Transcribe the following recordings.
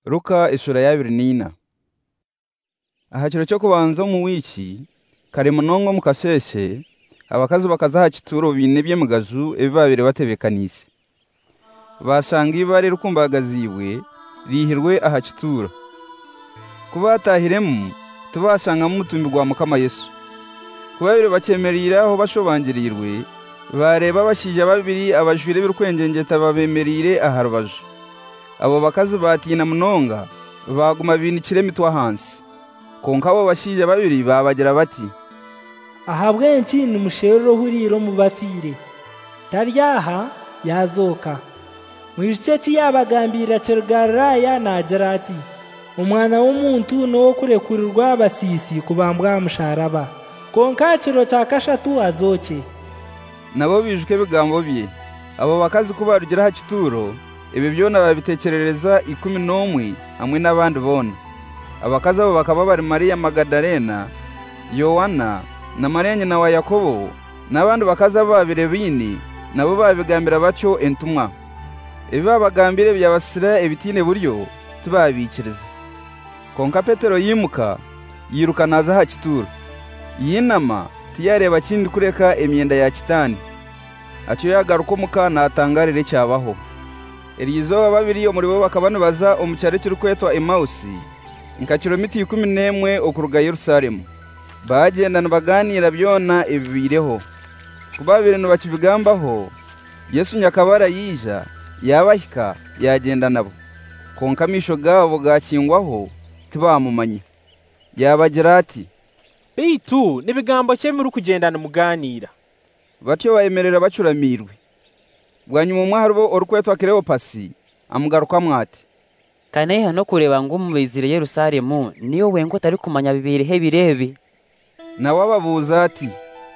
Luka isura ya 24. Aha kiro cyo kubanza mu wiki kare munongo mukasheshe abakazi bakazaha kituro binebye mugazu ebibabire batebekanise basanga ibare rukumbagaziwe rihirwe aha kituro kubatahiremu tubasanga mu mutumbirwa mukama Yesu kubabire bakemerira aho bashobangirirwe bareba bashija babiri abajwire birukwengengeta babemerire aharubaje abo bakazi batina munonga baguma binikire mitwa hansi konka abo bashija babiri babagira bati ahabwenki numushero huriro mu bafire taryaha yazoka mwice cyabagambira cyergaraya na jarati umwana w'umuntu no kurekurirwa abasisi kubambwa musharaba konka kiro cyakashatu azoke nabo bijuke bigambo bye abo bakazi kubarugira ha kituro ibi byona babitekerereza 11 hamwe n'abandi bona abakazi abo bakaba bari Maria Magdalena Yohana na Maria nyina wa Yakobo n'abandi bakazi babire bini nabo babigambira batyo entumwa ibi babagambire byabasira ebitine buryo tubabikiriza konka Petero yimuka yiruka naza ha kituro yinama tiyareba kindi kureka emyenda ya kitani acyo yagaruka muka natangarire cyabaho Elizo babiri yo muri bo bakabana baza omucyare cy'urukwetwa Emausi nka kilomita 11 okuruga Yerusalemu bagendana baganira byona ibibireho kubabire no bakibigambaho Yesu nyakabara yija yabahika yagenda nabo konka misho gabo gakingwaho tibamumanye yabagira ati bitu nibigambo cyemuru kugendana muganira batyo bayemerera bacuramirwe bwanyuma umwaharubo orukwetwa Cleopasi amugaruka mwati kane hano kureba ngo mubizire Yerusalemu niyo wengo tari kumanya bibiri hebirebi nawe ababuza ati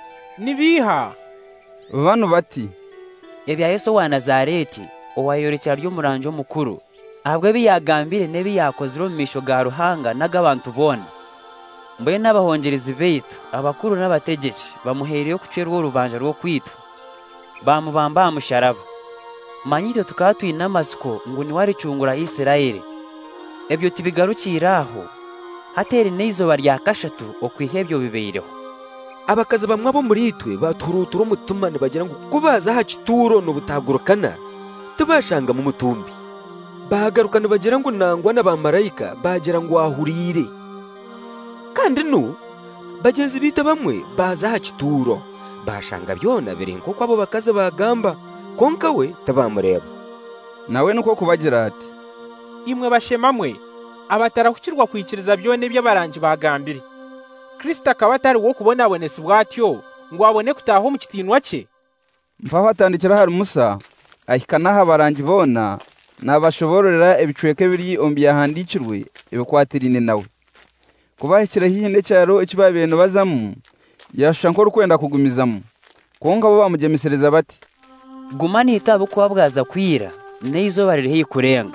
nibiha bano bati ebya Yesu wa Nazareti owayorekera ry'umuranjo mukuru ahabwe biyagambire nebi yakoziro misho ga ruhanga n'agabantu bona mbe n'abahongereza beitu abakuru n'abategeki bamuhereyo kucerwa urubanja rwo kwitwa bamubamba amusharaba manyito tukatwina amasiko ngo ni wari cungura Isirayeli ebyo tibigarukiraho hatere neizo barya kashatu okwihebyo bibeyireho abakaza bamwe bo muri itwe baturuturo mutumane bagira ngo kubaza ha kituro no butagurukana tubashanga mu mutumbi bagarukana bagira ngo nangwa n'abamarayika bagira ngo ahurire kandi no bagenzi bita bamwe baza ha kituro bashanga byona birenko kwabo bakaza bagamba konka we tabamureba nawe nuko kubagira ati imwe bashemamwe abatara kukirwa kwikiriza byone by'abarangi bagambire Kristo akaba atari wo kubona abonesi bwatyo ngo abone kutaho mu kitinwa cye mpaho atandikira hari Musa ahikana habarangi bona nabashoborera ebicweke biri ombi yahandikirwe ebikwatirine nawe kubahikira hihinde cyaro ikibabeno bazamu yashanko rukwenda kugumizamo konka bo bamugemesereza bati gumani itabo kwabwaza kwira neizo baririhe kurenga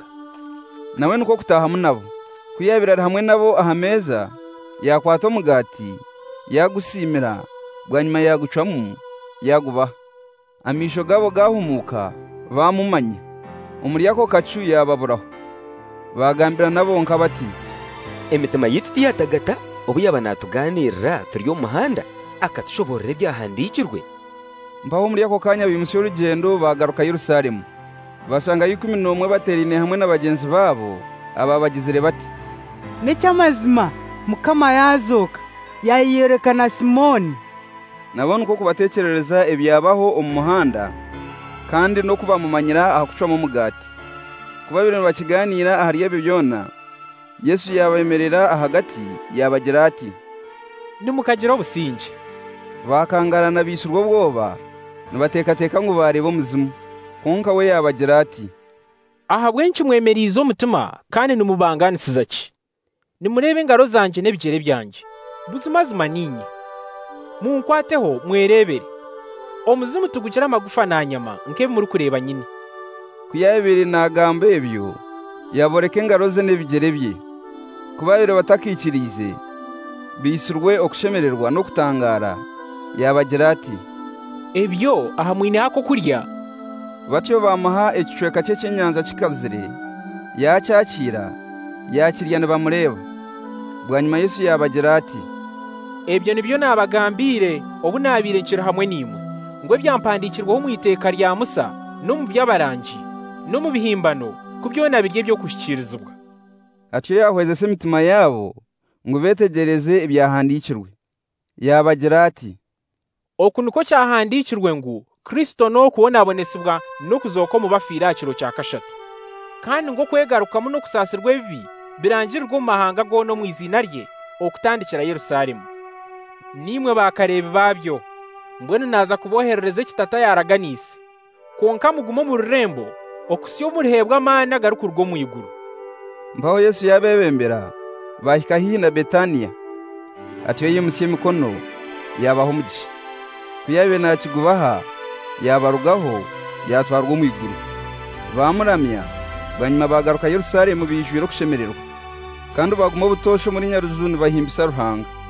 nawe nuko kutaha munabo kuyabira hamwe nabo ahameza yakwato mugati yagusimira bwanyuma yagucamu yaguba amisho gabo gahumuka bamumanye umuriyako kacu yababuraho bagambira nabo nka bati emitema yiti yatagata obuyaba natuganirira turiyo muhanda akatushoborere byahandikirwe mbaho muri yako kanya bimusiyo urugendo bagaruka Yerusalemu basanga 11 baterine hamwe n'abagenzi babo ababagizire bati Necyamazima mukama yazoka yayiyerekana Simoni nabone uko kubatekerereza ebyabaho umuhanda kandi no kubamumanyira ahakucamo mugati kubabire bakiganira ahariye byona Yesu yabemerera ahagati yabagira ati nimukagira obusinje bakangarana bisurwa bwoba nibatekateka ngo barebo muzimu konka we yabagira ati aha bwenci mwemerizo umutima kandi numubanganisiza ki nimurebe ingaro zanje n'ebigere byanje buzimazima ninye munkwateho mwerebere omuzimu tugukira amagufa na nyama nke muri kureba nyine kuyabiri nagambo ebyo yaboreke ingaro ze n'ebigere bye kubabire batakikirize bisurwe okushemererwa no kutangara yabagira ati ebyo aha mwine hako kurya batyo bamaha ekicweka cye cy'enyanja kikazire yacyakira yakirya ntibamureba. Bwa nyuma Yesu yabagira ati, ebyo nibyo nabagambire obu nabire nkiri hamwe nimwe ngo ebyampandikirwaho mu iteka rya Musa no mu by'abarangi no mu bihimbano ku byo nabirye byo kushyikirizwa. Atyo yahweze se imitima yabo ngo betegereze ibyahandikirwe. Yabagira ati, oku niko cyahandikirwe ngo Kristo no kubonabonesibwa no kuzoka mu bafira kiro cya kashatu, kandi ngo kwegarukamo no kusasirwa ebibi birangirwa mu mahanga go no mu izina rye okutandikira Yerusalemu. Nimwe bakareba babyo mbwene naza kuboherereza ekitata yaraganise, konka mugumo mu rurembo okusiyo murihebwa amani agarukurwa mu iguru. Mbaho Yesu yabebembera bahika hihi na Betaniya. Atyo yimusiye imikono yabaho umugisha. Kuyabe nakigubaha yabarugaho yatwarwa mu iguru. Bamuramya banyuma bagaruka Yerusalemu bijwira kushemererwa, kandi baguma butosho muri Nyaruzuni bahimbisa Ruhanga.